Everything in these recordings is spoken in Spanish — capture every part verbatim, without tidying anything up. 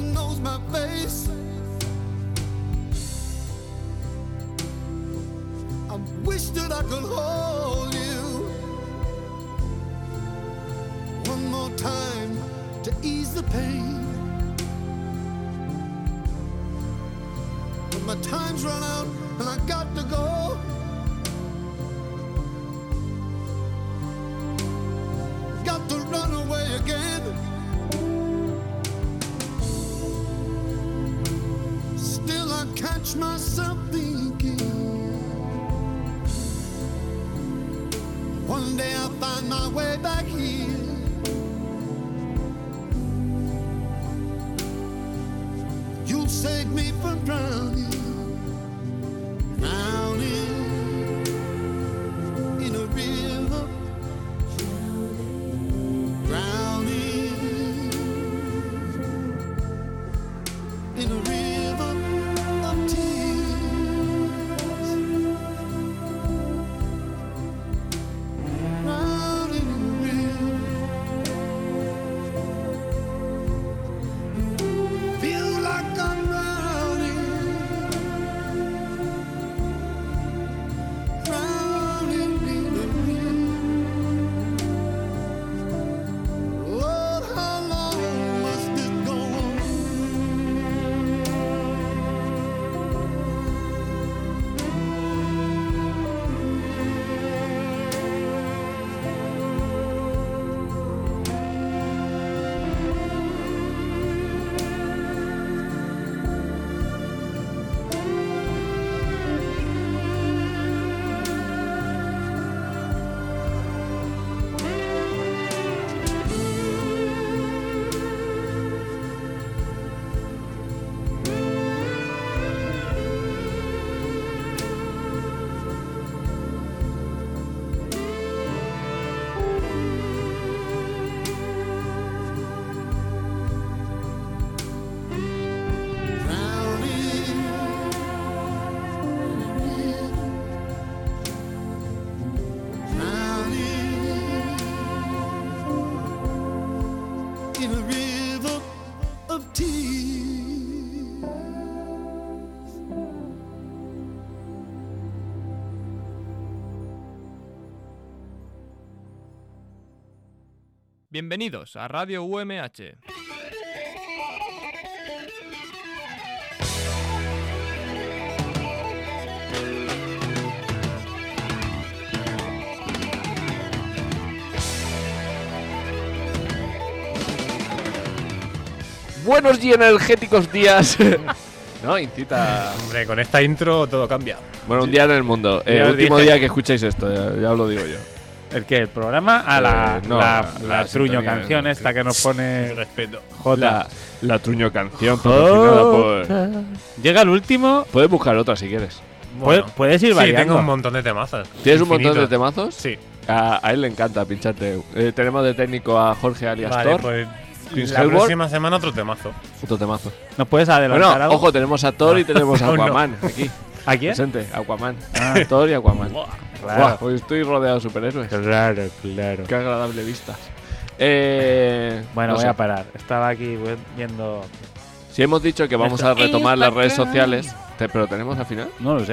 knows my face. I wish that I could hold you one more time to ease the pain. But my time's run out and I got to go. Got to run away again. Still I catch myself thinking, one day I'll find my way back here. You'll save me from drowning, drowning in a river, drowning in a river of tears, drowning in a river. Feel like I'm drowning, drowning in a river. Lord, how long must this go on? In a river of tears. Bienvenidos a Radio U M H. Buenos y energéticos días. No, incita. Hombre, con esta intro todo cambia. Bueno, un día en el mundo. Ya El os último dije. día que escuchéis esto, ya, ya os lo digo yo. ¿El qué? ¿El programa? A la, Eh, no, la, la- la la truño sintonía. canción esta que nos pone Respeto. J. La, la truño canción patrocinada por. Llega el último. Puedes buscar otra si quieres. Puedes- puedes ir Sí, variando. tengo un montón de temazos. ¿Tienes un montón de Infinitos. temazos? Sí. A, a él le encanta pincharte. Eh, tenemos de técnico a Jorge alias Vale, Thor. pues Chris la Hemsworth. próxima semana otro temazo. Otro temazo. ¿Nos puedes adelantar Bueno, algo? ojo, tenemos a Thor y tenemos a Aún no. Aquaman aquí. ¿A quién? Presente, Aquaman. Ah. Thor y Aquaman. Claro. Buah, hoy estoy rodeado de superhéroes. Claro, claro. Qué agradable vista. Eh, Bueno, no voy sé. a parar. Estaba aquí viendo. Si hemos dicho que vamos a Esto- retomar las redes sociales, te- pero tenemos al final. No lo sé.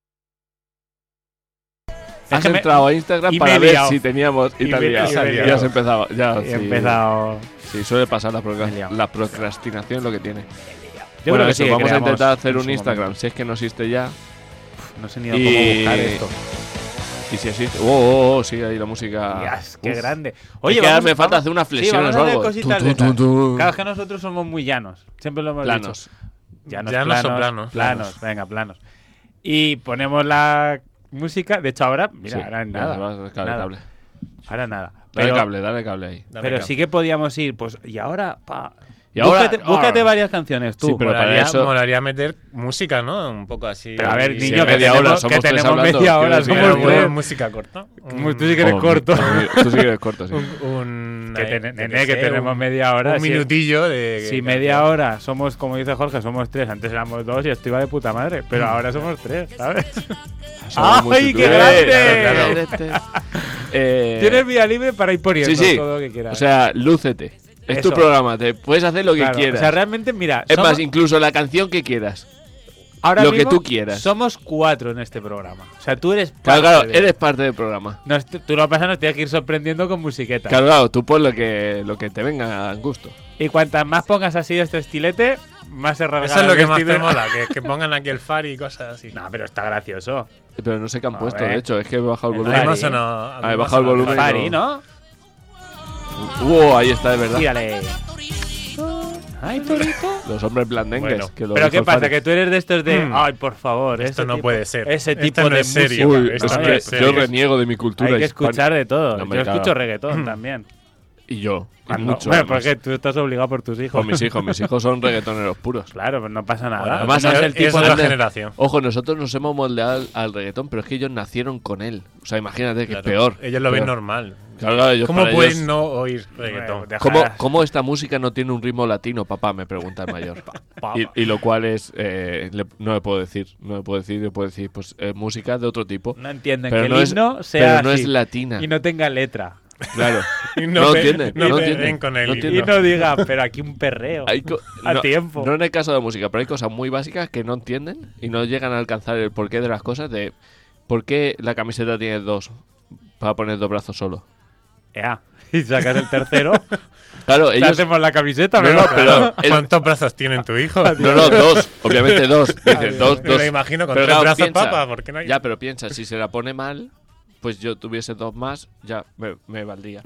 Has que me- entrado a Instagram y me para he ver liado. si teníamos y, Y te has me- liado. y me he Y liado. has empezado. Ya, He sí. empezado. Sí, suele pasar la, Me he procra- liado. la procrastinación lo que tiene. Yo bueno, creo que eso, sí que vamos a creamos intentar hacer en un su Instagram. momento. Si es que no existe ya. No sé ni cómo Y- buscar esto. Y si existe. Oh, oh, oh, sí, ahí la música. Dios, qué Uf. grande. Oye, que ahora me falta vamos- hacer unas sí, flexiones vamos a o hacer algo. cositas Tu, de tu, esas. tu, tu. Claro, es que nosotros somos muy llanos. Siempre lo hemos Planos. dicho. Llanos, Llanos o planos, planos. planos. Venga, planos. Y ponemos la música. De hecho, ahora, mira, Sí, ahora es ya, nada. dale cable, nada. cable. Ahora nada. Dale Pero, cable, dale cable ahí. Dame pero cable. sí que podíamos ir, pues, y ahora, pa. Y ahora- búscate, búscate ahora. varias canciones tú. Sí, pero para molaría, eso- molaría meter música, ¿no? Un poco así. Pero a ver, y- niño, en que media tenemos, hora que somos tres tenemos hablando, media hora, quiero Sí, decir, somos pero tres. bueno, música corta. Como Un- tú sí que eres Oh, corto. Tú sí que eres corto, sí. Un, un- Que ten- yo nene, qué que sé, tenemos un- media hora, Un sí. minutillo de. Si media hora somos, como dice Jorge, somos tres. Antes éramos dos y esto iba de puta madre. Pero ahora somos tres, ¿sabes? Somos ¡Ay, multitud. qué grande! Eh, Tienes vía libre para ir poniendo Sí, sí. todo lo que quieras. O sea, lúcete. Es Eso. tu programa, te puedes hacer lo que Claro, quieras. O sea, realmente, mira, es somos- más, incluso la canción que quieras. ahora lo que mismo tú quieras. Somos cuatro en este programa. O sea, tú eres parte Claro, claro, de- eres parte del programa. Nos- tú lo pasas, nos tienes que ir sorprendiendo con musiqueta. Claro, claro, tú pon lo que, lo que te venga a gusto. Y cuantas más pongas así este estilete, más se rasga Eso es lo el que más vestido. te mola, que, que pongan aquí el Fari y cosas así. No, pero está gracioso. Pero no sé qué han A puesto, ver. de hecho, es que he bajado el El volumen. A mí me ha Fari. sonado- a mí Ah, me he ha bajado el sonado volumen. Fari, ¿no? Uh, ahí está, de verdad. Tírale. Ay, Torito. Los hombres blandengues. Bueno, que lo Pero dijo ¿qué el pasa? Fari. Que tú eres de estos de. Mm. Ay, por favor. Esto ese no tipo- puede ser. Ese Esto tipo no de es serio. música. Uy, Esto es no que puede ser. yo reniego de mi cultura Hay que hispana. escuchar de todo. No me Yo cago. escucho reggaetón también. Y yo. y Cuando- mucho. bueno, además. porque tú estás obligado por tus hijos. Con mis hijos. Mis hijos son reggaetoneros puros. Claro, pues no pasa nada. Bueno, Además, no es es- el tipo es de. otra Anda. generación. Ojo, nosotros nos hemos moldeado al, al reggaetón, pero es que ellos nacieron con él. O sea, imagínate que Claro, es peor. Ellos lo ven Peor. normal. Claro, claro, ellos ¿Cómo para pueden ellos- no oír reggaetón? Dejarás- ¿Cómo, ¿Cómo esta música no tiene un ritmo latino, papá? Me pregunta el mayor. Papá. y, y lo cual es. eh, le- no le puedo decir. No le puedo decir. Le puedo decir, pues, eh, música de otro tipo. No entienden Pero que no el es- himno sea pero no así es latina. y no tenga letra. Claro. Y No pe- entienden, no no peguen entienden, con el no himno. Y no diga, pero aquí un perreo. Hay co- A no, tiempo. No en el caso de música, pero hay cosas muy básicas que no entienden y no llegan a alcanzar el porqué de las cosas. De por qué la camiseta tiene dos para poner dos brazos solo. Ya. Y sacas el tercero. Claro, Te ellos. hacemos la camiseta, No, ¿no? no, pero. el- ¿Cuántos brazos tienen tu hijo? no, no, dos. Obviamente dos. Dices, dos, Me dos. lo imagino con Pero tres claro, brazos, piensa, papá, ¿por qué no hay? Ya, pero piensa, si se la pone mal, pues yo tuviese dos más, ya me, me valdría.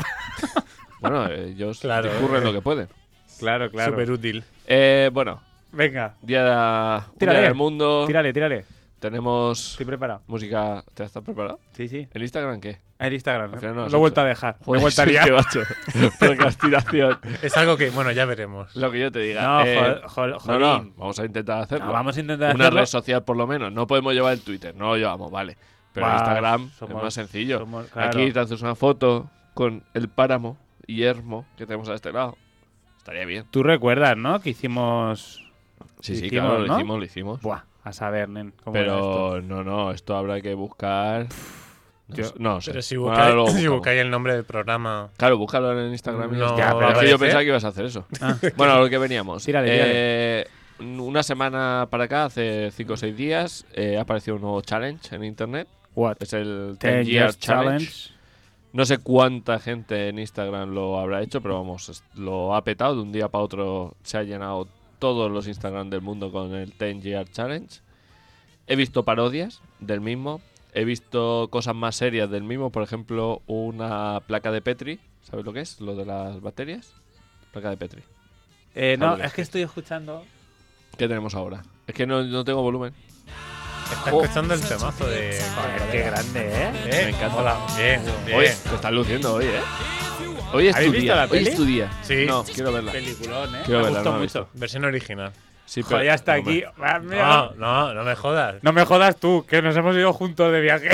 Bueno, ellos Claro, discurren eh. lo que pueden. Claro, claro. Súper útil. Eh, bueno, Venga, día, un Tírale. día del mundo. tírale, tírale. Tenemos Estoy preparado. música. ¿Te estás preparado? Sí, sí. ¿El Instagram qué? El Instagram. Al final no Lo has he vuelto hecho. a dejar. Me he Joder, vuelto a es liar. que, macho, procrastinación. Es algo que, bueno, ya veremos. Lo que yo te diga. No, Eh, jol- jol- no, no, jolín. vamos a intentar hacerlo. No, vamos a intentar Una hacerlo. red social por lo menos. No podemos llevar el Twitter, no lo llevamos, vale. Pero Bah, Instagram somos- es más sencillo. somos- claro. Aquí te haces una foto con el páramo y Hermo que tenemos a este lado. Estaría bien. Tú recuerdas, ¿no? Que hicimos. Sí, sí, Hicimos, claro, lo ¿no? hicimos, lo hicimos. Buah, a saber, nen. ¿Cómo era esto? Pero no, no, esto habrá que buscar. No, Yo- sé- no sé. Pero si Bueno, ahora lo buscáis, si buscamos. buscáis el nombre del programa. Claro, búscalo en Instagram. y ya No, está. Ya, pero Es que aparece. yo pensaba que ibas a hacer eso. Ah. Bueno, a lo que veníamos. Tírale, Eh, una semana para acá, hace cinco o seis días, eh, ha aparecido un nuevo challenge en internet. What? Es el Ten ten year Years challenge. Challenge. No sé cuánta gente en Instagram lo habrá hecho, pero vamos, es- lo ha petado. De un día para otro se ha llenado todos los Instagram del mundo con el ten year challenge. He visto parodias del mismo. He visto cosas más serias del mismo. Por ejemplo, una placa de Petri. ¿Sabes lo que es? Lo de las bacterias. Placa de Petri. Eh, no, Vale. es que estoy escuchando. ¿Qué tenemos ahora? Es que no, no tengo volumen. Está Oh. escuchando el temazo de. Joder, qué grande, ¿eh? Eh, Me encanta. Hola, bien, bien. Oye, te estás luciendo hoy, ¿eh? Hoy es ¿Habéis tu visto día. la Hoy peli? es tu día. Sí. No, quiero verla. Peliculón, ¿eh? Quiero Me verla, gustó no la he mucho. Versión original. Sí, Joder, ya está hombre. aquí. Ah, mira, No, no, no me jodas. No me jodas tú, que nos hemos ido juntos de viaje.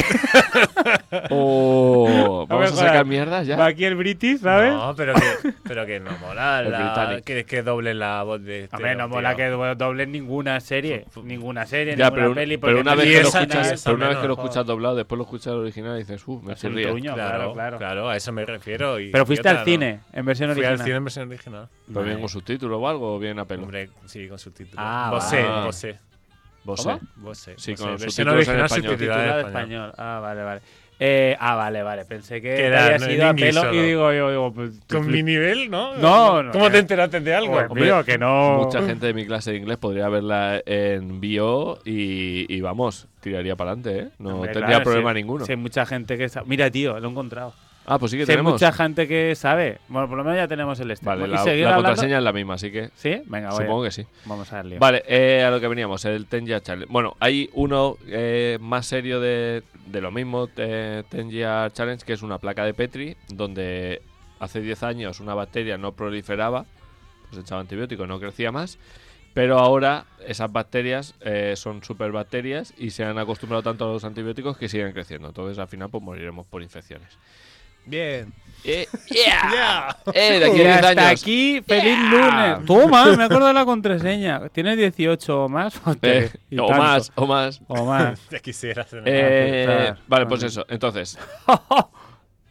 Oh, No me vamos a jodas. sacar mierdas ya. Va aquí el British, ¿sabes? No, pero que, pero que no mola El la, Britannic. que, que doble la voz de este Hombre, no tío. mola que do- doblen ninguna serie. Ninguna serie, Ya, ninguna pero, peli. pero porque una no vez y que lo esa- escuchas, y esa pero una vez menos, que lo joder. escuchas doblado, después lo escuchas al original y dices, uff, me Es un chirría. truño, claro, Claro, claro. a eso me refiero. Y, Pero fuiste y al otra, cine, en versión ¿no? Fui al original. cine en versión original. ¿Pero bien con subtítulos o algo o bien a pelo? Hombre, sí, con subtítulos. Ah, Vosé, vale. Vosé. Vos ¿Cómo? sé. Vosé. Sí, Vosé. con los versión subtítulos en original español. subtitulada Titulado en español. español. Ah, vale, vale. Eh, ah, vale, vale. Pensé que Que te era, había no, sido en a inglés pelo solo. y digo, yo, digo, pues. Con mi nivel, ¿no? No, no, ¿Cómo que- te enteraste de algo? Pues, Hombre, mío, que no. Mucha gente de mi clase de inglés podría verla en bio y, y vamos, tiraría para adelante, ¿eh? No Hombre, tendría claro, problema sí, ninguno. sí, hay mucha gente que sabe. Mira, tío, lo he encontrado. Ah, pues sí que Sí, hay tenemos. mucha gente que sabe. Bueno, por lo menos ya tenemos el este. Vale, ¿Y la, seguir la hablando? contraseña es la misma, así que ¿Sí? Venga, voy. supongo que sí. Vamos a darle. Vale, eh, a lo que veníamos, el ten year challenge. Bueno, hay uno eh, más serio de, de lo mismo, eh, ten year challenge, que es una placa de Petri, donde hace diez años una bacteria no proliferaba, pues echaba antibiótico, no crecía más, pero ahora esas bacterias eh, son superbacterias y se han acostumbrado tanto a los antibióticos que siguen creciendo. Entonces al final pues moriremos por infecciones. Bien. Eh, yeah. Ya. Eh, de aquí Y a diez hasta años. aquí, feliz lunes. Toma, me acuerdo de la contraseña. ¿Tienes dieciocho o más? Eh, Y o tanto. más, o más. O más. Ya quisieras. tener- Eh, aceptar. vale, pues Vale. eso. Entonces,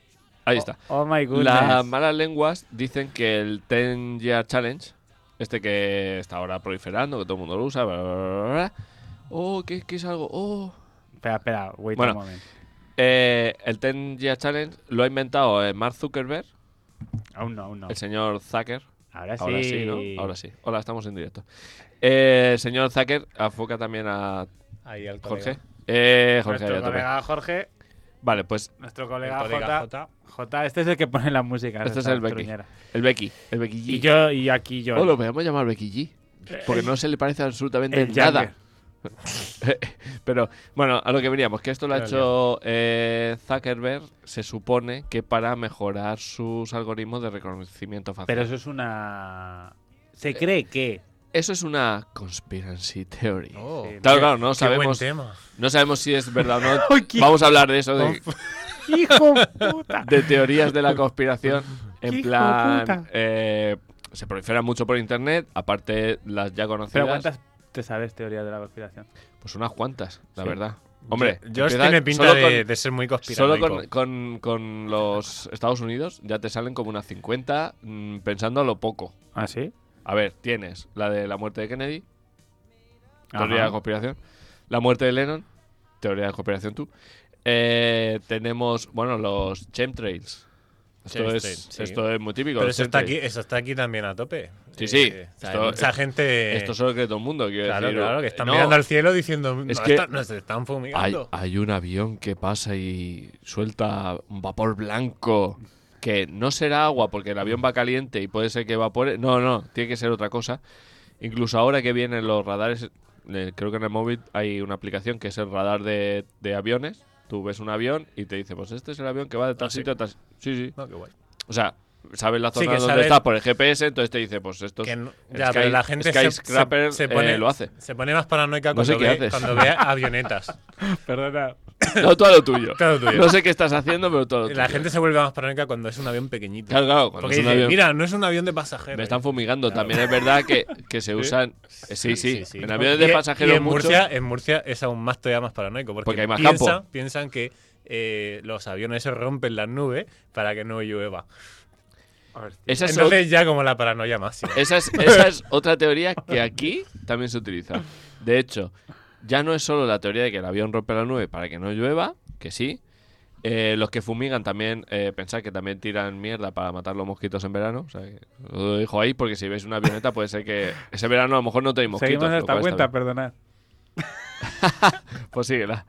Ahí está. Oh, oh my goodness. Las malas lenguas dicen que el ten year challenge, este que está ahora proliferando, que todo el mundo lo usa, bla, bla, bla, bla, bla. Oh, ¿qué, qué es algo? Oh. Espera, espera, wait Bueno. un momento. Eh, el ten year challenge lo ha inventado eh, Mark Zuckerberg, Aún no, aún no. el señor Zucker. Ahora sí. Ahora sí, ¿no? Ahora sí. Hola, estamos en directo. Eh, el señor Zucker enfoca también a Ahí al Jorge. colega. Eh, Jorge, Nuestro ahí a tope. colega Jorge, Vale, pues nuestro colega, El colega J, J. J, este es el que pone la música. Este es esa el Becky. truñera. el Becky. El Becky G. Y yo, y aquí yo. Oh, lo podemos llamar Becky G. Porque no se le parece absolutamente el nada. Jagger. Pero, bueno, a lo que veníamos, que esto lo ha Pero hecho eh, Zuckerberg, se supone que para mejorar sus algoritmos de reconocimiento facial. Pero eso es una... Se cree que... Eso es una conspiracy theory. Oh, Sí. Claro, claro, no qué sabemos, buen tema. no sabemos si es verdad o no. Ay, qué- Vamos a hablar de eso, de, ¡Hijo puta! de teorías de la conspiración. ¡Qué En hijo plan, puta! eh, se proliferan mucho por internet, aparte las ya conocidas. Pero ¿cuántas te sabes teorías de la conspiración? Pues unas cuantas, la Sí. verdad. Hombre, George empiezan tiene pinta solo de, con- de ser muy Solo conspiranoico. con, con, con los Estados Unidos ya te salen como unas cincuenta mm, pensando a lo poco. ¿Ah, sí? A ver, tienes la de la muerte de Kennedy, Ajá. teoría de conspiración. La muerte de Lennon, teoría de conspiración tú. Eh, tenemos, bueno, los chemtrails. Esto, Chemtrails, es, sí. esto es muy típico. Pero los eso está, aquí, chemtrails. eso está aquí también a tope. Sí, sí. Eh, o sea, Esto- mucha gente... Esto solo cree todo el mundo. Quiero Claro, decir, claro, que están no, mirando al cielo diciendo Es "No, que está- nos están hay, fumigando. hay un avión que pasa y suelta un vapor blanco que no será agua porque el avión va caliente y puede ser que evapore. No, no, tiene que ser otra cosa. Incluso ahora que vienen los radares, eh, creo que en el móvil hay una aplicación que es el radar de, de aviones. Tú ves un avión y te dice, pues este es el avión que va de tal Ah, sí. sitio a tal sitio. Sí, sí. No, qué guay. O sea, sabes la Sí, zona que donde sabes- estás por el G P S, entonces te dice, pues esto es... Que no- el ya, Sky- pero la gente se, Skyscraper, se, se pone, eh, lo hace. se pone más paranoica No sé cuando, qué ve, haces. cuando ve avionetas. Perdona. No, todo lo tuyo. Todo tuyo. No sé qué estás haciendo, pero todo lo tuyo. La gente se vuelve más paranoica cuando es un avión pequeñito. Claro, claro, cuando Porque es un dice, avión- mira, no es un avión de pasajeros. Me están fumigando. También es verdad que, que se usan. eh, Sí, sí. En aviones Y- de pasajeros y en mucho. Murcia, en Murcia es aún más todavía más paranoico. Porque, Porque hay más piensan, campo. piensan que eh, los aviones se rompen las nubes para que no llueva. Esa es, Entonces ya como la paranoia máxima. ot- esa, es, esa es otra teoría que aquí también se utiliza. De hecho, ya no es solo la teoría de que el avión rompe la nube para que no llueva, que sí. Eh, los que fumigan también, eh, pensad que también tiran mierda para matar los mosquitos en verano. O sea, que os lo dejo ahí porque si veis una avioneta puede ser que ese verano a lo mejor no tenéis mosquitos. Seguimos lo esta cual está cuenta, bien. perdonad. Pues síguela.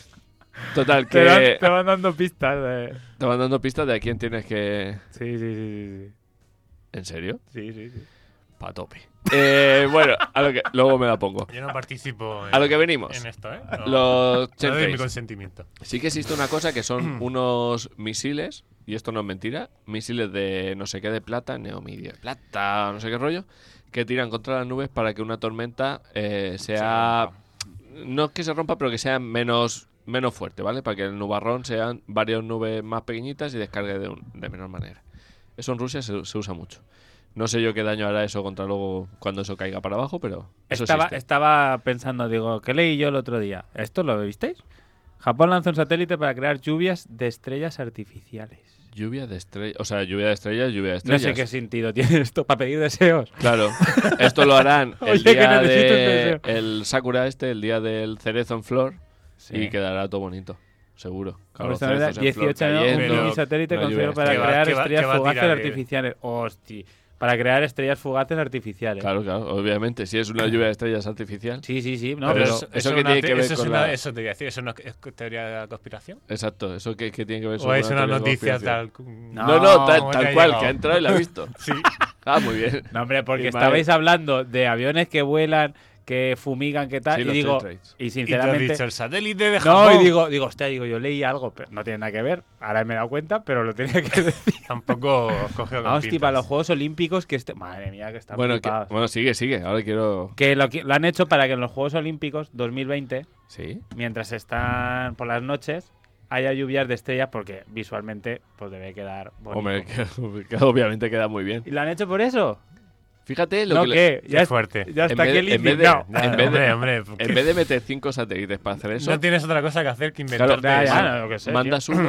Total, Te van, que te van dando pistas de... te van dando pistas de a quién tienes que... Sí, sí, sí, ¿En serio? sí, sí, sí, sí. Pa' tope. Eh, bueno, a lo que, luego me la pongo. Yo no participo en, A lo que venimos. en esto, ¿eh? No, Los no doy mi chemtrails. consentimiento. Sí que existe una cosa que son unos misiles, y esto no es mentira, misiles de no sé qué de plata, neomidio de plata, no sé qué rollo, que tiran contra las nubes para que una tormenta eh, sea... No es que se rompa, pero que sea menos, menos fuerte, ¿vale? Para que el nubarrón sean varias nubes más pequeñitas y descargue de, un- de menor manera. Eso en Rusia se, se usa mucho. No sé yo qué daño hará eso contra luego cuando eso caiga para abajo, pero eso Estaba, existe. estaba pensando, digo, ¿qué leí yo el otro día? ¿Esto lo visteis? Japón lanza un satélite para crear lluvias de estrellas artificiales. Lluvia de estrellas, o sea, lluvia de estrellas, lluvia de No estrellas. sé qué sentido tiene esto para pedir deseos. Claro, esto lo harán el Oye, que día necesito un de deseo. el Sakura este, el día del cerezo en flor Sí. y quedará todo bonito, seguro. Claro, Vamos a los ver, cerezos en flor dieciocho años, cayendo, un mini satélite una lluvia construido de para ¿Qué va- crear qué va- estrellas qué va a fugaces tirar de- artificiales. Hostia, para crear estrellas fugaces artificiales. Claro, claro, obviamente, si es una lluvia de estrellas artificial. Sí, sí, sí. No, Pero pero, eso- es que una tiene te- que ver eso es con una- la- Eso te iba a decir, ¿eso no es teoría de la conspiración? Exacto, eso que, que tiene que ver ¿O con es una teoría de noticia conspiración. tal? No, No, no, tal, ¿cómo tal te ha cual, llegado? que ha entrado y la ha visto. Sí. Ah, muy bien. no, hombre, porque Y estabais madre- hablando de aviones que vuelan, que fumigan, que tal, Sí, y los digo, chemtrails. y Y te has sinceramente... dicho el satélite de Japón. No, y digo, digo, hostia, digo, yo leí algo, pero no tiene nada que ver. Ahora me he dado cuenta, pero lo tenía que decir. Tampoco cogió con Hostia, pinzas. para los Juegos Olímpicos, que este... Madre mía, que están Bueno, que- flipados. bueno, sigue, sigue, ahora quiero... Que lo, que lo han hecho para que en los Juegos Olímpicos dos mil veinte, Sí. mientras están por las noches, haya lluvias de estrellas, porque visualmente pues debe quedar bonito. Hombre, que, que obviamente queda muy bien. ¿Y lo han hecho por eso? Fíjate lo no, que... le- ¿qué? Qué Ya, es- fuerte. ya En está vez aquí de- el en vez de- indignado. Nah, en vez de- hombre, hombre, porque En vez de meter cinco satélites para hacer eso, no tienes otra cosa que hacer que Claro, inventarte Ya, eso. ya, no, lo que sé, mandas tío. uno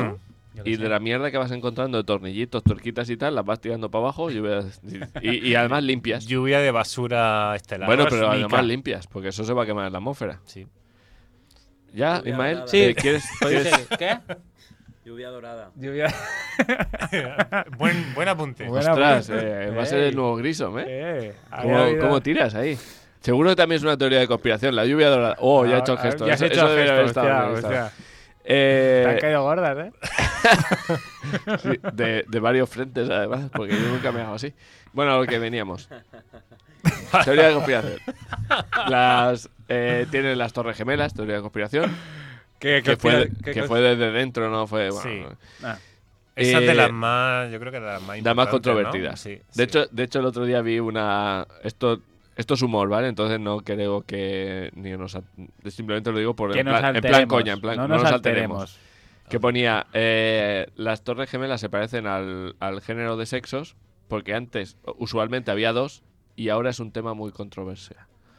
Yo qué y sé. de la mierda que vas encontrando de tornillitos, tuerquitas y tal, las vas tirando para abajo lluvia- y, y además limpias. Lluvia de basura estelar. Bueno, pero Rosnica. además limpias, porque eso se va a quemar en la atmósfera. Sí. ¿Ya, Lluvia Ismael? dorada. Sí. Eh, ¿Quieres, Podéis quieres- seguir. ¿Qué? Lluvia dorada. Lluvia. buen, buen apunte. Buena Ostras, apunte. eh, va a ser Ey. el nuevo Grisom, ¿eh? Eh, había ¿Cómo, habido- cómo tiras ahí? Seguro que también es una teoría de conspiración. La lluvia dorada. Oh, ya he hecho el Ah, gesto. Ya has Eso- hecho eso el debería gesto, haber estado hostia, bien, hostia. Eh, Te han caído gordas, ¿eh? sí, de, de varios frentes, además, porque yo nunca me hago así. Bueno, a lo que veníamos. Teoría de conspiración. Las, eh, tienen las Torres Gemelas, teoría de conspiración. ¿Qué, Que fue, qué- que qué- fue desde dentro, no fue. Bueno, Sí. Ah, Esa es de Eh, las más, yo creo que de las más las más importantes, controvertidas. ¿no? Sí, De, sí. hecho, de hecho, el otro día vi una. Esto, esto es humor, ¿vale? Entonces no creo que ni nos. a- Simplemente lo digo por que en nos plan, en plan alteremos. coña, en plan. No no nos nos alteremos. alteremos. Que ponía. eh, las Torres Gemelas se parecen al, al género de sexos, porque antes usualmente había dos y ahora es un tema muy controversial.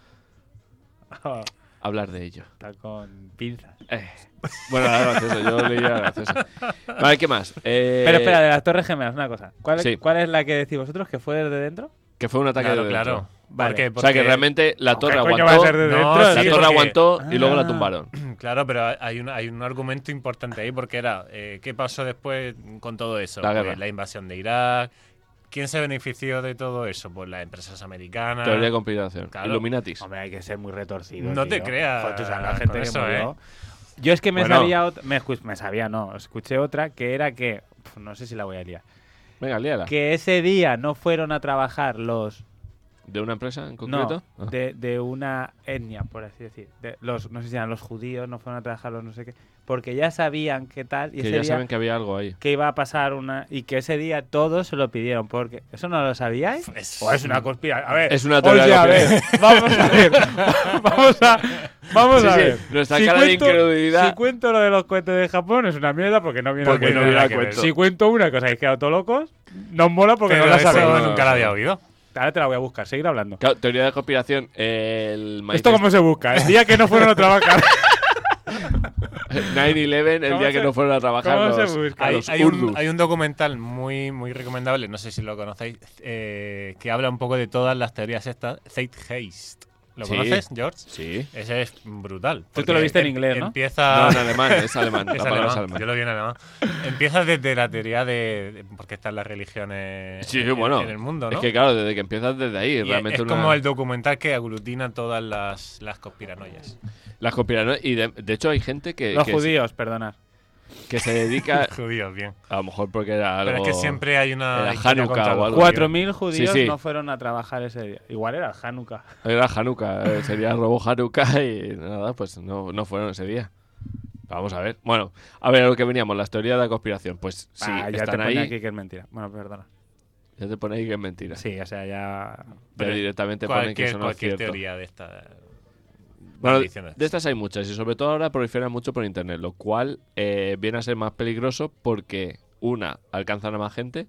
Oh, Hablar de ello. está con pinzas. Eh, Bueno, era gracioso, yo leía gracioso. Vale, ¿qué más? Eh, Pero espera, de las Torres Gemelas, una cosa. ¿Cuál, sí. ¿Cuál es la que decís vosotros que fue desde dentro? Que fue un ataque Claro, de dentro. claro. Vale. Porque, O sea que porque- realmente la torre ¿Qué coño aguantó. va a ser desde No, dentro? La sí, torre porque- aguantó y luego la Ah. tumbaron. Claro, pero hay un, hay un argumento importante ahí porque era, eh, ¿qué pasó después con todo eso? La guerra. Pues la invasión de Irak. ¿Quién se benefició de todo eso? Pues las empresas americanas. Teoría de conspiración. Claro. Illuminatis. Hombre, hay que ser muy retorcido. No te tío. creas Joder, tú sabes la con gente que eso, murió. Yo es que me Bueno. sabía otra. Me, escu- me sabía, no. Escuché otra que era que. pf, no sé si la voy a liar. Venga, líala. Que ese día no fueron a trabajar los. ¿De una empresa en No, concreto? Ah. de, de una etnia, por así decir. De los, no sé si eran los judíos, no fueron a trabajar los no sé qué. Porque ya sabían qué tal. Y Que ese ya día saben que había algo ahí. que iba a pasar una. Y que ese día todos se lo pidieron. Porque. ¿Eso no lo sabíais? Es- ¿O es una conspiración? A ver. Es una teoría oye, de a ver. Vamos a ver. Vamos a. Vamos Sí, a sí, ver. nuestra cara de incredulidad. Si cuento lo de los cohetes de Japón es una mierda porque no viene Porque al no cuento. viene al Que ver. cuento. Si cuento una cosa y os quedado todos locos, nos mola porque Pero no la eso sabéis. no, no, nunca no. la había oído. Ahora te la voy a buscar, seguir hablando. Claro, teoría de conspiración. El ¿Esto manifiesto cómo se busca? El día que no fueron a trabajar. nueve once, el ¿Cómo día que se- no fueron a trabajar cómo se los, busca? Hay, los hay un, urdus. hay un documental muy, muy recomendable, no sé si lo conocéis, eh, que habla un poco de todas las teorías estas. Zeitgeist. ¿Lo Sí. conoces, George? Sí. Ese es brutal. Tú te porque lo viste en em- inglés, ¿no? Empieza... No, en alemán, es alemán. La Es palabra es alemán, alemán. yo lo vi en alemán. Empieza desde la teoría de, de por qué están las religiones Sí, en, bueno. en el mundo, ¿no? Es que claro, desde que empiezas desde ahí, Y realmente es una- como el documental que aglutina todas las, las conspiranoias. las conspiranoias. Y de, de hecho hay gente que, Los que, judíos, perdonad. que se dedica, Judíos, bien. a lo mejor porque era algo... Pero es que siempre hay una... era hay una Hanukkah contra o los algo. judíos. Cuatro mil judíos Sí, sí. no fueron a trabajar ese día. Igual era Hanukkah. Era Hanukkah, eh, sería robo Hanukkah y nada, pues no, no fueron ese día. Vamos a ver. Bueno, a ver a lo que veníamos, las teorías de la conspiración. Pues sí, Ah, ya te están pone ahí. aquí que es mentira. Bueno, perdona. Ya te pone ahí que es mentira. Sí, o sea, ya. Ya Pero directamente ponen que Cualquier, eso no es cualquier cierto. teoría de esta... Bueno, maldiciones. de estas hay muchas y sobre todo ahora proliferan mucho por internet, lo cual eh, viene a ser más peligroso porque, una, alcanzan a más gente,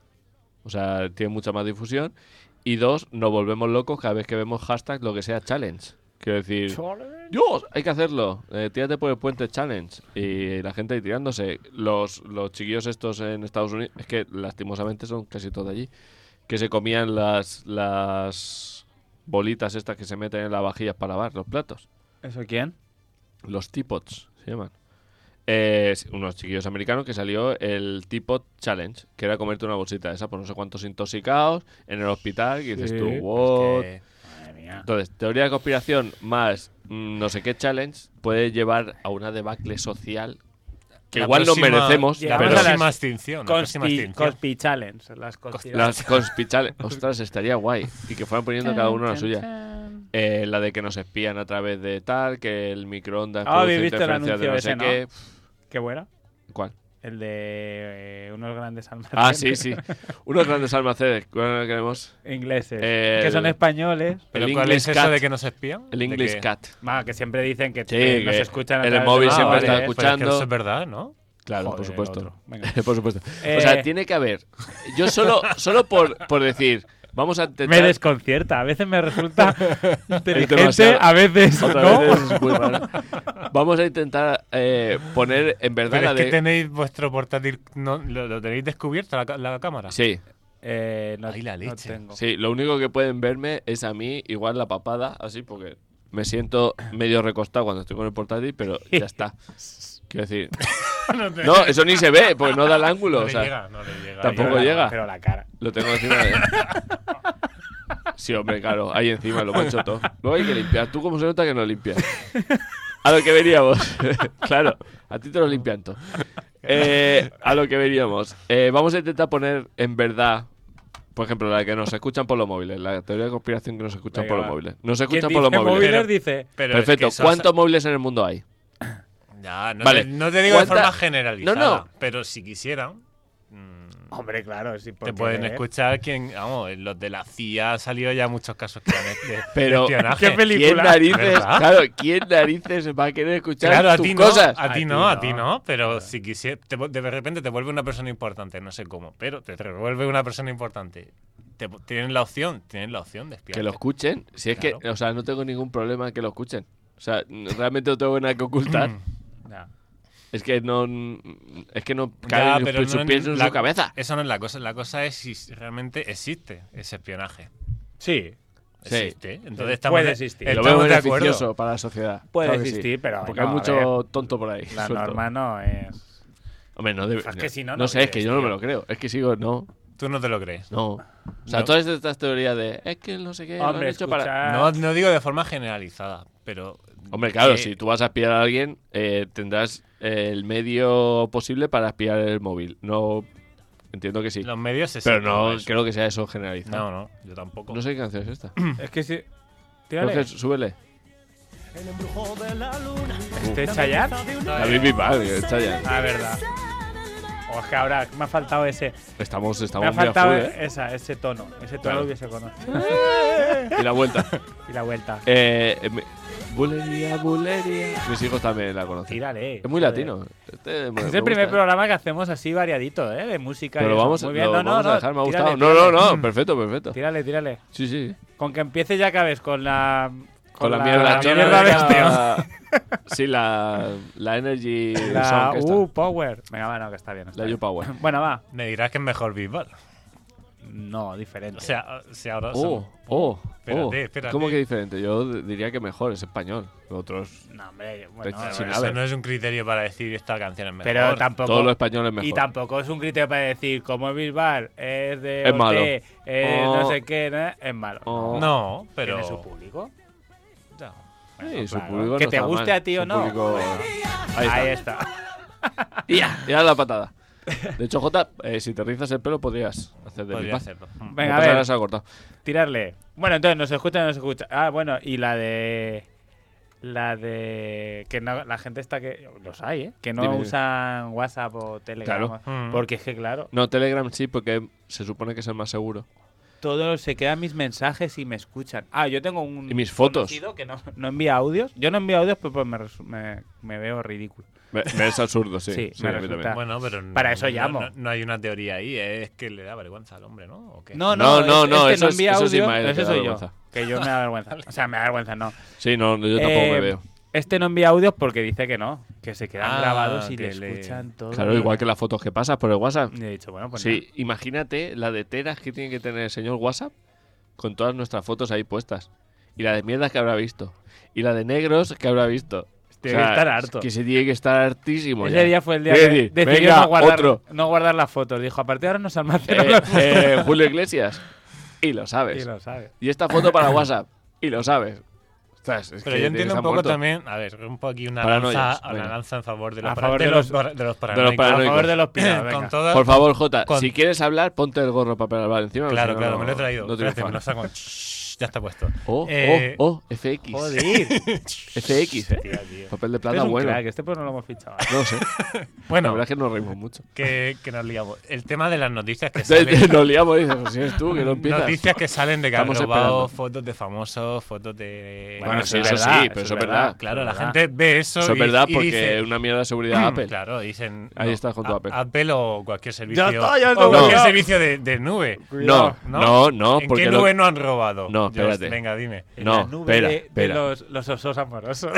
o sea, tiene mucha más difusión, y dos, nos volvemos locos cada vez que vemos hashtag lo que sea challenge. Quiero decir, Dios, hay que hacerlo, eh, tírate por el puente challenge, y la gente ahí tirándose. Los, los chiquillos estos en Estados Unidos, es que lastimosamente son casi todos de allí, que se comían las... las bolitas estas que se meten en las vajillas para lavar los platos. ¿Eso quién? Los teapots se llaman. Eh, unos chiquillos americanos que salió el Teapot Challenge, que era comerte una bolsita de esa por no sé cuántos intoxicados en el hospital. Y dices Sí, tú, es what? Que- Madre mía. Entonces, teoría de conspiración más mm, no sé qué challenge puede llevar a una debacle social que la igual próxima- nos merecemos, Ya, La vamos pero a las próxima extinción. La próxima Conspi, extinción. conspi Challenge. Las conspiraciones. las conspichales, ostras, estaría guay. Y que fueran poniendo cada uno la suya. Eh, la de que nos espían a través de tal, que el microondas Ah, produce ¿habéis visto el interferencias de anuncio no sé ese, no? qué. Qué bueno. ¿Cuál? El de eh, unos grandes almacenes. Ah, sí, sí. Unos grandes almacenes. ¿Cuál queremos? Ingleses. El- Que son españoles. ¿Pero el cuál English es eso Cat. de que nos espían? El ¿De English qué? Cat. Ah, que siempre dicen que, Sí, que nos que escuchan a en el través móvil de- siempre Ah, está vale. Pero es que escuchando. eso es verdad, ¿no? Claro, Joder, por supuesto. otro. Venga. por supuesto. Eh, O sea, tiene que haber. Yo solo, solo por, por decir, Vamos a intentar... Me desconcierta. A veces me resulta inteligente, demasiado. a veces Otra no. vez es muy raro. Vamos a intentar eh, poner en verdad Pero la es que de... tenéis vuestro portátil, no, lo, lo tenéis descubierto, la, ca- la cámara. Sí, Eh, no, Ay, la no leche. tengo. sí. Lo único que pueden verme es a mí, igual la papada, así, porque me siento medio recostado cuando estoy con el portátil, pero ya está. Quiero decir... no, te- No, eso ni se ve, porque no da el no ángulo. le o sea, llega, no le llega. tampoco Pero la- llega. Pero la cara. Lo tengo encima de... Sí, hombre, claro, ahí encima lo mancho todo. Luego hay que limpiar. ¿Tú cómo se nota que no limpias? A lo que veníamos. Claro, a ti te lo limpian todo. Eh, a lo que veníamos. Eh, vamos a intentar poner en verdad, por ejemplo, la que nos escuchan por los móviles. La teoría de conspiración que nos escuchan Venga, por los va. móviles. Nos ¿Quién escuchan dice por los móviles. móviles? Dice... Pero es Perfecto. que eso- ¿Cuántos móviles en el mundo hay? Ya, no, Vale. te, no te digo de ¿Cuánta- forma generalizada, No, no. pero si quisieran, mm, Hombre, claro, sí. te porque- pueden escuchar quien, vamos, en los de la C I A han salido ya muchos casos que han de, de Pero- espionaje. ¿Qué película? ¿Quién narices, ¿Verdad? claro, ¿quién narices va a querer escuchar Claro, a tus ti no, cosas? a ti A no, ti a no. ti no, pero si quisiera, te, de repente te vuelve una persona importante, no sé cómo, pero te, te vuelve una persona importante. Te, tienen la opción, tienen la opción de espiar. Que lo escuchen. Si es Claro. que, o sea, no tengo ningún problema en que lo escuchen. O sea, realmente no tengo nada que ocultar. Ya. Es que no. Es que no cabe Ya, en sus no- pies en la- su cabeza. Eso no es la cosa, la cosa es si realmente existe ese espionaje. Sí, Sí. Existe. Entonces estamos, Puede de- existir. Lo estamos veo de acuerdo. beneficioso para la sociedad. puede Claro que sí. existir, pero Porque no, hay a mucho ver, tonto por ahí. la suelto. norma no es... Hombre, no debe. Es que si no, no no sé, es que vives, yo no me tío. lo creo. Es que sigo, no. Tú no te lo crees. No. O sea, No. todas estas teorías de. Es que no sé qué. lo han Hombre, hecho para. escuchar... No, no digo de forma generalizada, pero... Hombre, claro, que- si tú vas a espiar a alguien, eh, tendrás eh, el medio posible para espiar el móvil. No. Entiendo que sí. Los medios Pero existen no para eso. creo que sea eso generalizado. No, no, yo tampoco. No sé qué canción es esta. Es que si... Tírale. Jorge, súbele. ¿Este es Chayanne? La Bibi Bang, está ya. Ah, verdad. O es que ahora me ha faltado ese... Estamos, Me ha estamos muy a faltado full, ¿eh? esa, ese tono. Ese tono Claro. lo hubiese conocido. Y la vuelta. Y la vuelta. eh, eh, me- bulería, bulería. Mis hijos también la conocen. Tírale. Es muy joder. latino. Este me- Es me el primer gusta, ¿eh? programa que hacemos así variadito, ¿eh? De música. Pero y lo eso. vamos, Muy bien. lo No, no, vamos no, a dejar, me ha tírale, gustado. No, no, tírale. no, perfecto, perfecto. Tírale, tírale. Sí, sí. Con que empiece ya acabes con la... Con, la, mierda, la chona mierda de bestia. la- Sí, la, la Energy La Song esta. U Power. Venga, bueno, que está bien. Está La bien. U Power. Bueno, va. Me dirás que es mejor Bisbal. No, diferente. O sea, si ahora Oh, son- oh, Espérate, oh. espérate. ¿Cómo que diferente? Yo d- diría que mejor, es español. Otros, no, hombre, bueno, Sin Bueno, bueno, nada. eso no es un criterio para decir esta canción es mejor. pero tampoco... todo lo español es mejor. Y tampoco es un criterio para decir, como Bisbal es de Es O T, malo. es Oh. no sé qué, ¿no? Es malo. Oh. No, pero... ¿Tiene su público? Ya. Sí, su Claro. público Que no te está guste mal. a ti o Su no. público- Ahí está. Ahí está. Y ya, ya la patada. De hecho, Jota, eh, si te rizas el pelo podrías hacer de Podría mi paz. hacerlo. Venga, Lo que a pasa es que ahora ver, se ha cortado. tirarle. Bueno, entonces nos escucha, nos escucha. Ah, bueno, y la de... La de... Que no, la gente está que... Los hay, ¿eh? Que no Dime, dime. usan WhatsApp o Telegram. Claro. Mm. Porque es que, claro, No, Telegram sí, porque se supone que es el más seguro. todos se quedan mis mensajes y me escuchan. Ah, yo tengo un Y mis fotos. conocido que no, no envía audios. Yo no envío audios, pues, pues me, resu- me, me veo ridículo. Me, me es absurdo, sí. Sí, Sí, me a mí resulta- también. Bueno, pero no- Para eso no- llamo. No, no hay una teoría ahí, es que le da vergüenza al hombre, ¿no? ¿O qué? No, No, no, no, es- no, este eso no es- envía eso es audio, Ismael, que ese da soy yo. vergüenza. Que yo me da vergüenza. O sea, me da vergüenza, no. Sí, no, yo tampoco Eh, me veo. Este no envía audios porque dice que no, que se quedan Ah, grabados y que le le- escuchan todo. Claro, igual que las fotos que pasas por el WhatsApp. Y he dicho, bueno, pues Sí, imagínate la de teras que tiene que tener el señor WhatsApp con todas nuestras fotos ahí puestas. Y la de mierdas que habrá visto. Y la de negros que habrá visto. Tiene que estar harto. Que se tiene que estar hartísimo. ese ya. día fue el día Es que decir, decidió venga, no, guardar, otro. no guardar las fotos. Dijo, a partir de ahora no se almacenan Eh, las fotos. eh, Julio Iglesias. Y lo sabes. Y lo sabe. Y esta foto para WhatsApp. Y lo sabes. Ostras, es Pero que yo te- entiendo se un han poco muerto. también, a ver, un poco aquí una Paranoias, lanza, una venga. lanza en favor de los, A para- favor de de los, los- para- de los de los paranoicos. A paranoicos. favor de los pinados, Con venga. toda- Por favor, Jota, con- si quieres hablar, ponte el gorro para hablar encima. Claro, si no, claro, no- me lo he traído. No Espérate, me lo triunfas. saco. Shhh. Ya está puesto. Oh, Eh, oh, oh, F X. Joder. F X, eh. Tío, tío. Papel de Este plata es un bueno. crack, este pues no lo hemos fichado. No sé. La Bueno, verdad es que nos reímos mucho. que, que nos liamos. El tema de las noticias que salen. Nos liamos y dices, pues si eres tú, que no empiezas. Noticias que salen de que han Estamos robado esperando. fotos de famosos, fotos de. Bueno, Bueno, eso sí, es eso verdad, sí, pero eso es verdad. Claro, la verdad. gente ve eso. Eso es y- verdad y porque dice, es una mierda de seguridad Apple. Claro, dicen. Ahí estás con tu a- Apple. Apple o cualquier servicio. está, ya o está, cualquier ya. servicio de, de nube. No, ¿no? no, no, ¿En porque qué lo- nube no han robado? No, Dios, espérate. venga, dime. En No, la nube espera, de, de espera. los, los osos amorosos.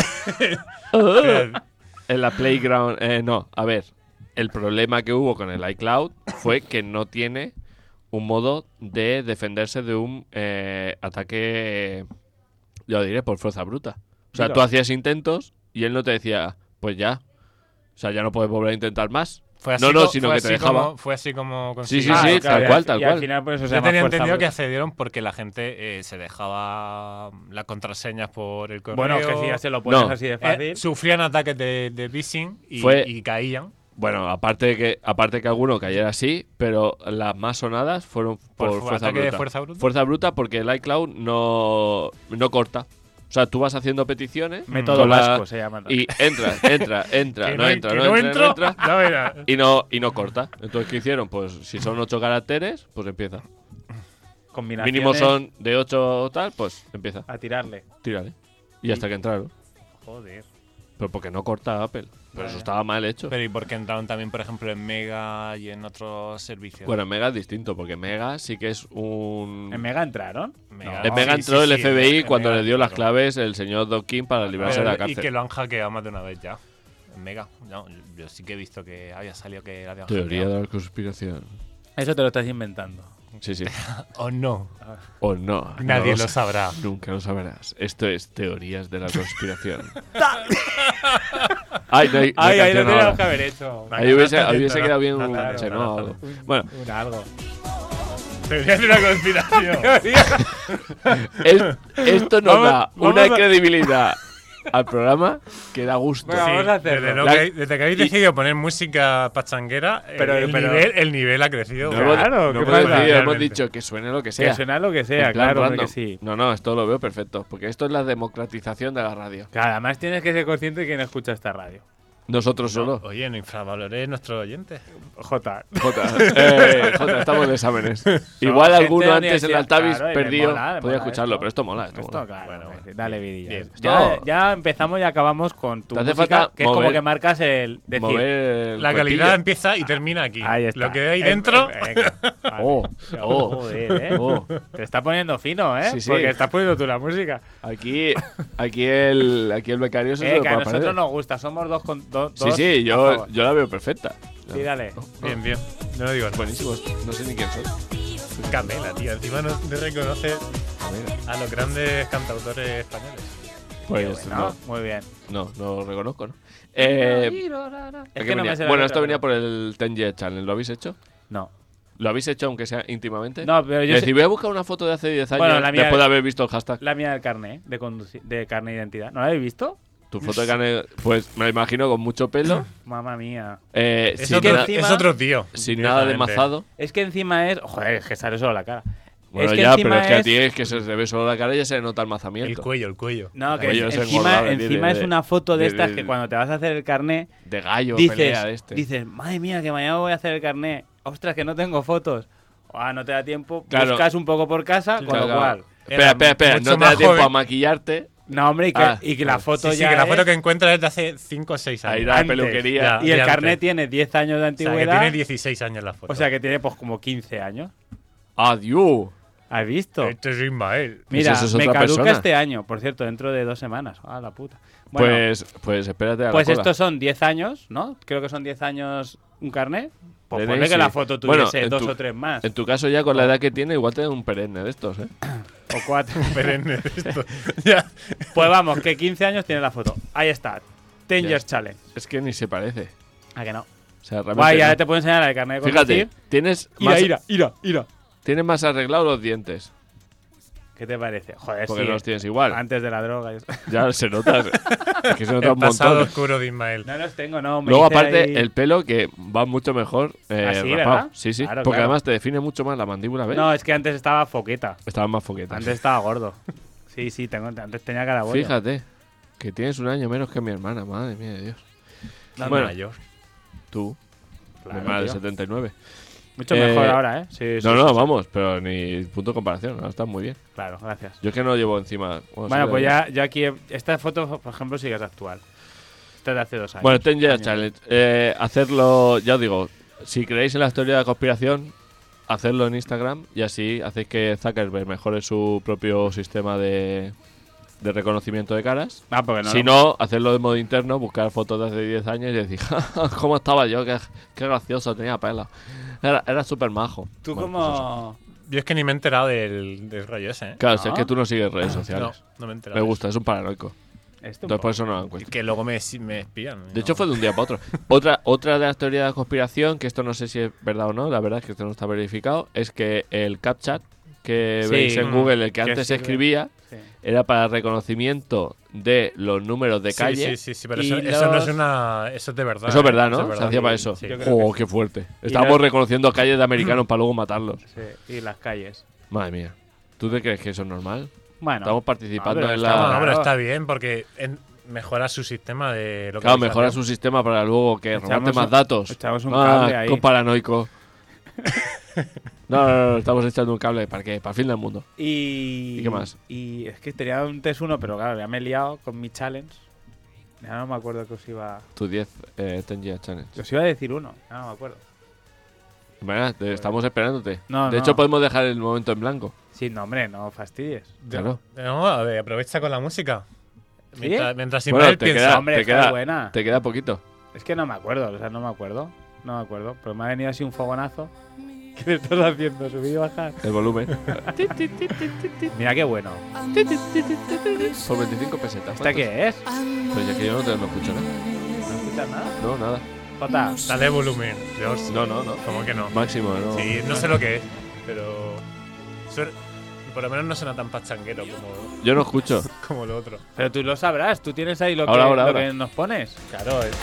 En la Playground, eh, no, a ver, el problema que hubo con el iCloud fue que no tiene un modo de defenderse de un eh, ataque, yo diré, por fuerza bruta. O sea, Mira. tú hacías intentos y él no te decía, pues ya, o sea, ya no puedes volver a intentar más. Fue así No, no, co- sino fue que te así dejaba. como- fue así como. Sí, sí, consiguió. sí, Ah, claro, tal y cual, al- tal y al cual. final por eso se Yo llama tenía fuerza entendido que bruta. accedieron porque la gente eh, se dejaba las contraseñas por el correo. Bueno, que si ya se lo pones No. así de Eh, fácil. sufrían ataques de, de phishing y, Fue- y caían. Bueno, aparte de que aparte que alguno cayera así, pero las más sonadas fueron por, ¿Por fu- fuerza ataque de bruta. fuerza bruta? Fuerza bruta porque el iCloud no, no corta. O sea, tú vas haciendo peticiones Método con la- vasco se llama. y entra, entra, entra, Que no no- entra, que no no entra, entro. no entra, Ya verás. y no y no corta. Entonces, ¿qué hicieron? Pues si son ocho caracteres, pues empieza. Combinaciones Mínimo son de ocho o tal, pues empieza. a tirarle. Tírale. Y hasta que entraron. Joder. Pero porque no corta Apple. Pero Vaya. eso estaba mal hecho. Pero ¿y por qué entraron también, por ejemplo, en Mega y en otros servicios? Bueno, en Mega es distinto, porque Mega sí que es un... ¿En Mega entraron? Mega. No. En Mega Sí, entró sí, el sí, F B I en cuando Mega, le dio las claro. claves el señor Dawkins para librarse de la Pero- y cárcel. que lo han hackeado más de una vez ya. En Mega. No, yo sí que he visto que había salido que la habían Teoría hackeado. de la conspiración. Eso te lo estás inventando. Sí, sí. O no. O no. Nadie no lo sabrá. Nunca lo sabrás. Esto es Teorías de la conspiración. Ay, no hay, no hay Ay, ahí lo canción teníamos ahora. que haber hecho. Ahí hubiese, No, no, hubiese no, quedado bien no, un no, no, cheno no, o no. algo. Bueno, Un algo. Teoría de la conspiración. es- esto nos Vamos- da vamos una a- credibilidad al programa que da gusto. Venga, vamos a hacerlo. Desde, lo La- que, desde que habéis y- decidido poner música pachanguera, el- Pero- el, pero- nivel, el nivel ha crecido. No hemos, Claro, no ¿qué hemos pasa? decidido, hemos Realmente. dicho que suene lo que sea. Que suena lo que sea, En plan claro, hombre, random. que sí. No, no, esto lo veo perfecto. Porque esto es la democratización de la radio. Claro, además tienes que ser consciente de quién escucha esta radio. Nosotros solo. Oye, no infravalores nuestros oyentes. J. Jota, eh, Jota, estamos de exámenes. Igual gente alguno de antes en el universidad, Altavis claro, y me perdido mola, me podía mola escucharlo, esto. pero esto mola. Esto, Esto, mola. claro. Bueno, hombre, dale vidilla. bien. Ya, Esto- ya empezamos y acabamos con tu Te hace música, falta que es como mover- que marcas el decir. Mover el La calidad cuerpillo. empieza y termina aquí. Ahí está. Lo que hay Eh, dentro. eh, venga, vale. Oh, oh, Joder, ¿eh? oh. Te está poniendo fino, ¿eh? Sí, sí. Porque estás poniendo tú la música. Aquí, aquí el, aquí el becario se Eh, lo que a puede nosotros perder. nos gusta. Somos dos con do- Sí, dos. sí, a yo, favor. yo la veo perfecta. Sí, dale. Bien, bien. Yo no digo nada. Buenísimos. No sé ni quién soy. Camela, tío. Encima no, no reconoce A ver. a los grandes cantautores españoles. Pues ¿No? Muy bien. no, no, no lo reconozco, ¿no? Eh, Es ¿a qué que no venía? me sé la Bueno, letra, esto venía pero- por el Ten Year Challenge. ¿Lo habéis hecho? No. ¿Lo habéis hecho aunque sea íntimamente? No, pero yo Es sé- decir, voy a buscar una foto de hace diez años Bueno, la mía- después de haber visto el hashtag. La mía del carnet, de, conduci- de carne de identidad. ¿No la habéis visto? Tu foto de carne, pues me la imagino con mucho pelo, Mamma mía. eh, Es, sin, otro, na- encima- es otro tío. sin nada de directamente. mazado. Es que encima es. Joder, es que sale solo la cara. Bueno, es que ya, encima pero es que a es- ti es que se te ve solo la cara y ya se le nota el mazamiento. El cuello, el cuello. No, que Cuello es encima, engordable, encima de- es de- una foto de, de- estas de- que cuando te vas a hacer el carnet De gallo, dices, pelea de este. dices, madre mía, que mañana voy a hacer el carnet. Ostras, que no tengo fotos. Ah, no te da tiempo. Claro. Buscas un poco por casa, con Claro, lo claro. cual. Espera, Era espera, espera. mucho No te da más tiempo joven. a maquillarte. No, hombre, y que, Ah, y que la foto Sí, sí, ya que la es- foto que encuentras es de hace cinco o seis A años. ir a la Antes. peluquería. Ya. Y el de carnet antes. tiene diez años de O sea, antigüedad. que tiene dieciséis años la foto. O sea, que tiene pues como quince años. Adiós. ¿Has visto? Esto es Ismael. Mira, eso es me otra caduca persona. este año, por cierto, dentro de dos semanas. Ah, la puta. Bueno, Pues, pues espérate a la pues cola. estos son diez años, ¿no? Creo que son diez años un carnet. Pues Perenne, ponle que sí. la foto Bueno, tuviese en dos tu- o tres más. En tu caso ya con la edad que tiene, igual te da un perenne de estos, ¿eh? O cuatro. Perenne de esto. Ya. Pues vamos, que quince años tiene la foto. Ahí está. Ten Ya Years está. Challenge. Es que ni se parece. ¿A que no? O sea, realmente Guay, ya no. te puedo enseñar el carnet de Fíjate, conducir. tienes Ira, más, ira, ira, ira. tienes más arreglados los dientes. ¿Qué te parece? Joder, Porque sí. no los tienes igual. Antes de la droga. y- Ya se nota. Es que se nota El un pasado montón. oscuro de Ismael. No los tengo, no. me Luego, hice aparte, ahí- el pelo que va mucho mejor eh, ¿Ah, sí, rapado. verdad? Sí, sí. Claro, Porque claro. además te define mucho más la mandíbula, ¿ves? No, es que antes estaba foqueta. Estaban más foquetas. Antes estaba gordo. Sí, sí, tengo, antes tenía cara bollo. Fíjate, que tienes un año menos que mi hermana. Madre mía de Dios. La Bueno. mayor. Tú, Claro, mi hermana de tío. setenta y nueve. Mucho Eh, mejor ahora, ¿eh? Sí, sí, no, sí, no, sí. vamos, pero ni punto de comparación. Ahora estás muy bien. Claro, gracias. Yo es que no llevo encima. Bueno, pues ya, ya aquí. Esta foto, por ejemplo, sí que es actual. Esta es de hace dos años. Bueno, Ten Year Años. Challenge. Eh, hacerlo, ya os digo, si creéis en la teoría de conspiración, hacerlo en Instagram y así hacéis que Zuckerberg mejore su propio sistema de, de reconocimiento de caras. Ah, porque no. si lo- no, hacerlo de modo interno, buscar fotos de hace diez años y decir, "Ja, ja, ¿cómo estaba yo? Qué, qué gracioso, tenía pelo. Era, era súper majo. Tú Bueno, pues eso. como. Yo es que ni me he enterado del, del rollo ese, ¿eh? Claro, si ¿No? es que tú no sigues redes No, sociales. no me he enterado. Me de gusta, es un paranoico. Esto Entonces por un eso no lo eso. encuentro. Y que luego me, me espían. De hecho, fue de un día para otro. Otra, otra de las teorías de conspiración, que esto no sé si es verdad o no, la verdad es que esto no está verificado, es que el CapChat que Sí. veis en Mm. Google, el que Que antes se sirve. escribía, Sí. era para reconocimiento de los números de Sí, calle. Sí, sí, sí, pero Y eso, eso no los- es una. Eso es de verdad. Eso es ¿eh? verdad, ¿no? es Se hacía para sí, eso. sí. Yo creo ¡Oh, que qué fuerte! Estábamos los- reconociendo calles de americanos para luego matarlos. Sí, y las calles. Madre mía. ¿Tú te crees que eso es normal? Bueno. Estamos participando pero en está la... No, Claro. no, pero está bien porque en- mejora su sistema de lo Claro, mejora su sistema para luego que Echamos robarte más un- datos. echamos un ah, cable ahí. con paranoico. no, no, no, no, estamos echando un cable. ¿Para qué? Para el fin del mundo. Y. ¿Y qué más? Y es que tenía un test uno, pero claro, ya me he liado con mi challenge. Ya no me acuerdo que os iba. Tu diez eh, Ten Year Challenge. Que os iba a decir uno. Ya no me acuerdo. Venga, te- estamos esperándote. No, de no. hecho, podemos dejar el momento en blanco. Sí, no, hombre, no fastidies. Claro. No, a ver, aprovecha con la música. ¿Sí? Mientras, mientras Bueno, Ismael te piensa. queda, hombre, te, está queda, buena. te queda poquito. Es que no me acuerdo, o sea, no me acuerdo. No me acuerdo. Pero me ha venido así un fogonazo. ¿Qué le estás haciendo? ¿Subir y bajar? El volumen. Mira qué bueno. Por veinticinco pesetas. ¿Esta qué es? Pues ya que yo no te no escucho nada. ¿No escuchas nada? No, nada. Jota. Dale volumen, Dios. No, no, no. ¿Cómo que no? Máximo, no. Sí, no sé lo que es, pero. suena- por lo menos no suena tan pachanguero como, Yo no escucho. como lo otro. Pero tú lo sabrás, tú tienes ahí lo, Ahora, que, ahora, lo ahora. que nos pones. Claro, es.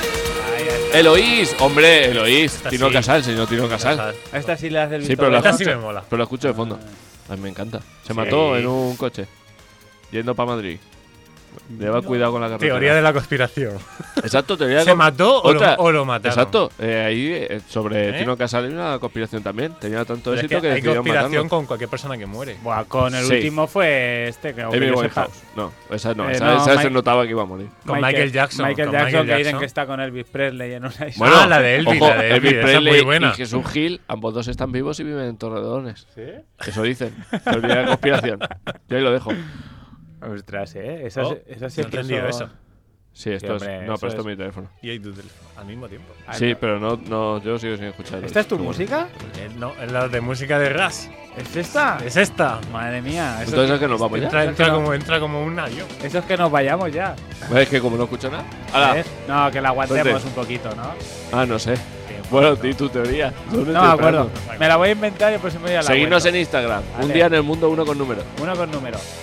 Eloís, hombre, Eloís. Esta Tino sí. Casal, señor Tino Casal. Esta sí le hace el Sí, visto pero la bueno. Esta sí me mola. Pero lo escucho de fondo. A mí me encanta. Se Sí. mató en un coche. Yendo para Madrid. Lleva cuidado con la carretera. Teoría de la conspiración. Exacto, teoría de ¿Se mató o Otra. lo, o lo mataron? Exacto. Eh, ahí eh, sobre ¿Eh? Tino Casal hay una conspiración también. Tenía tanto Pero es éxito que que, hay decidieron conspiración matarlo. con cualquier persona que muere. Buah, con el Sí. último fue este, que aunque Amy yo Winehouse. sepa- No, esa no. Eh, esa no, esa se Mike- notaba que iba a morir. Con Michael Jackson, Michael con Jackson, Michael que dicen Jackson. que está con Elvis Presley en una isla. Bueno, Ah, la de Elvis, ojo, la de Elvis, esa es Presley muy buena. y Jesús Gil, ambos dos están vivos y viven en Torredones. ¿Sí? Eso dicen. Teoría de conspiración. Yo ahí lo dejo. Ostras, ¿eh? Esas, Oh, esas no he siempre entendido son- eso. Sí, esto Sí, hombre, es. No, eso pero esto es- es mi teléfono. Y hay tu teléfono al mismo tiempo. Ah, Sí, no. pero no, no, yo sigo sin escuchar. ¿Esta es tu Qué bueno. música? Eh, no, es la de música de Ras. ¿Es esta? Es esta. Madre mía. Eso, Entonces es que nos vamos ya. Entra, Es entra que no- como, entra como un avión. eso es que nos vayamos ya. Es que como no escucho nada. ¡Hala! ¿Ves? No, que la aguantemos Vente. un poquito, ¿no? Ah, no sé. Bueno, di tu teoría. Yo No me estoy acuerdo. esperando. Me la voy a inventar y el próximo día la Seguidnos en cuento. Instagram. Un Vale. día en el mundo, uno con número. Uno con número.